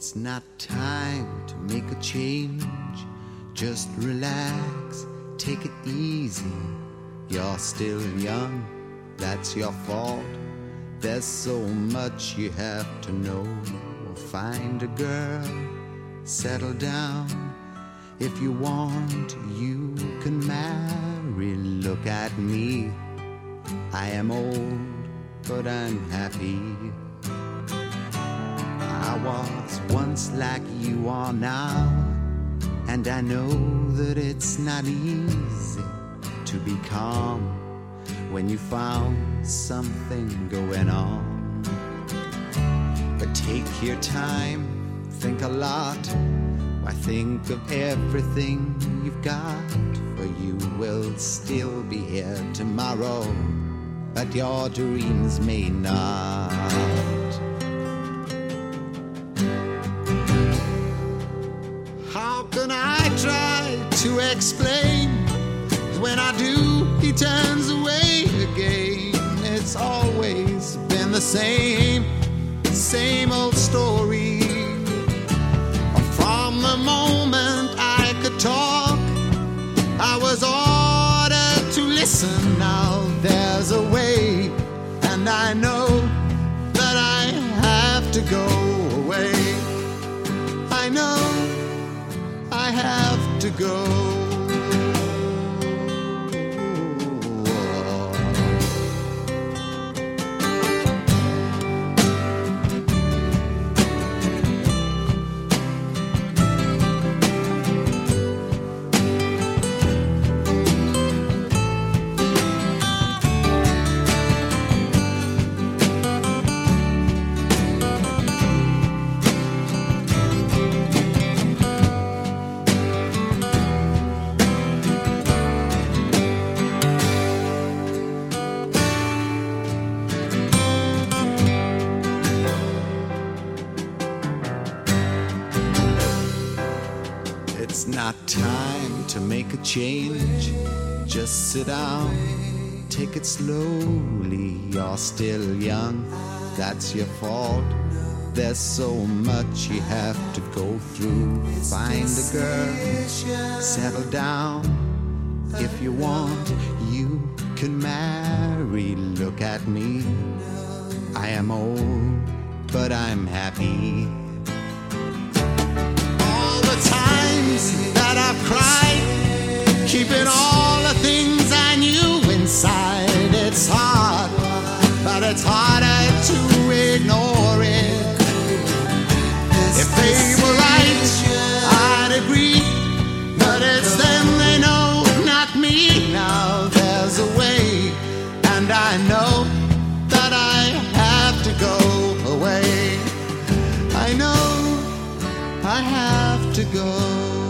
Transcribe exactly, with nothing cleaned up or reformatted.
It's not time to make a change. Just relax, take it easy. You're still young, that's your fault. There's so much you have to know. Find a girl, settle down. If you want, you can marry. Look at me, I am old, but I'm happy. I was once like you are now, and I know that it's not easy to be calm when you found something going on. But take your time, think a lot. Why, think of everything you've got, for you will still be here tomorrow, but your dreams may not. How can I try to explain? When I do, he turns away again. It's always been the same, same old story. From the moment I could talk, I was ordered to listen. Now there's a way, and I know that I have to go away. I know I have to go. It's not time to make a change. Just sit down, take it slowly. You're still young, that's your fault. There's so much you have to go through. Find a girl, settle down. If you want, you can marry. Look at me, I am old, but I'm happy. That I've cried, keeping all the things I knew inside. It's hard, but it's harder to ignore it. If they were right, I'd agree, but it's them they know, not me. Now there's a way, and I know that I have to go away. I know I have to go.